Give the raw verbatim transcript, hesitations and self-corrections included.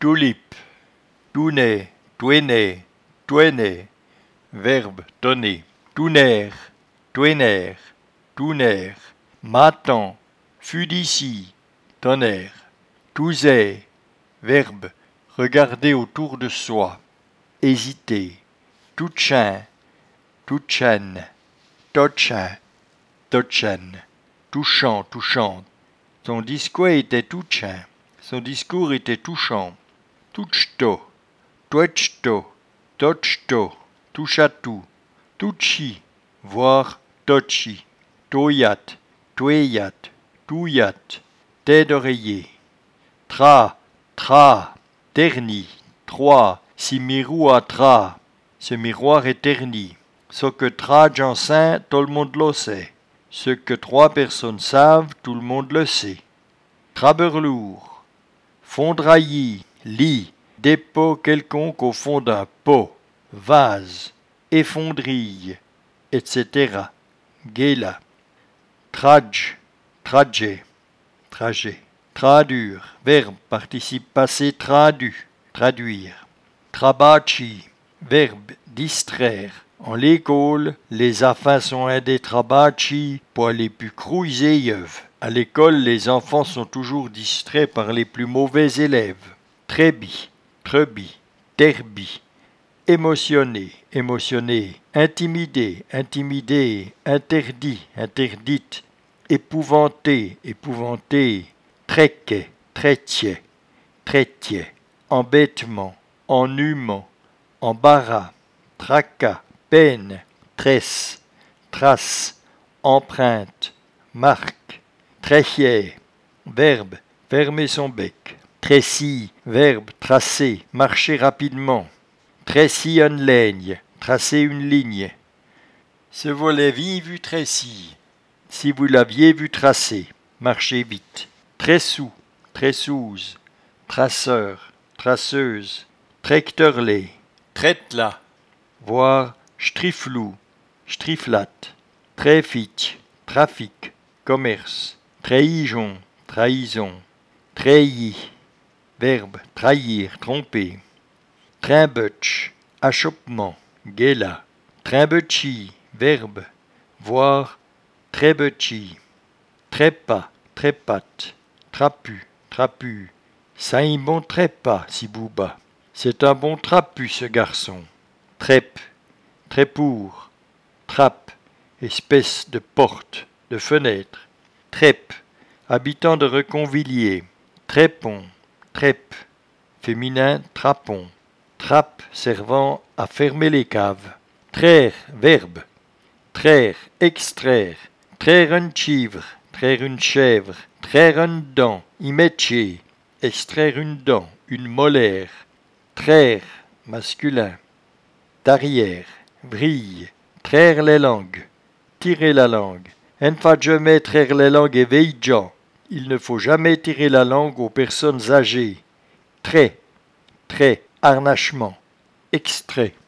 tulipe, tounet, touenet, touenet, verbe donner, touner, touener, touner, matin, fut d'ici, tonnerre, touzet, verbe regarder autour de soi, hésiter, touchin, touchaine, tochin, tochaine, touchant, touchante. Son discours était touchant, son discours était touchant. Touchto, touchto, touchto, touche à tout, touchi, voire tochi, toyat, toyat, touyat, tête d'oreiller. Tra, tra, terni, trois, si miroir tra, ce miroir est terni. Ce que tra j'enseigne, tout le monde le sait. Ce que trois personnes savent, tout le monde le sait. Traberlour, fondraillis, lit, dépôt quelconque au fond d'un pot, vase, effondrille, et cetera. Gela. Trage, trajet, trajet. Traduire, verbe, participe passé tradu, traduire. Trabaci, verbe, distraire. En l'école, les affaires sont un des trabaci pour les plus cruisés. À l'école, les enfants sont toujours distraits par les plus mauvais élèves. Trébi, trebi, terbi. Émotionné, émotionné. Intimidé, intimidé. Interdit, interdite. Épouvanté, épouvanté. Tréquet, trétier, trétier. Embêtement, ennuyement. Embarras, tracas, peine, tresse, trace, empreinte, marque, tréchier, verbe, fermer son bec, trécis, verbe, tracer, marcher rapidement, trécis une ligne, tracer une ligne. Si vous l'aviez vu trécis, si vous l'aviez vu tracer, marchez vite. Tressou, tressouse, traceur, traceuse, tracteurlé, traite-la, voire striflou, striflat, trafic, trafic, commerce, trahison, trahison, trahi, verbe, trahir, tromper, trimbutch, achoppement, gela, trimbuchi, verbe, voire trébuchi, trépas, trépatte, trapu, trapu, ça un bon trépas, si bouba. C'est un bon trapu, ce garçon. Trèpe, trépour, trappe, espèce de porte, de fenêtre. Trèpe, habitant de Reconvilliers. Trépon, trèpe, féminin, trapon. Trappe, servant à fermer les caves. Traire, verbe. Traire, extraire. Traire une chivre, traire une chèvre. Traire une dent, y mettre. Extraire une dent, une molaire. Traire, masculin. Tarière, vrille, traire les langues, tirer la langue. Il ne faut jamais traire les langues et veillant. Il ne faut jamais tirer la langue aux personnes âgées. Trait, trait, harnachement, extrait.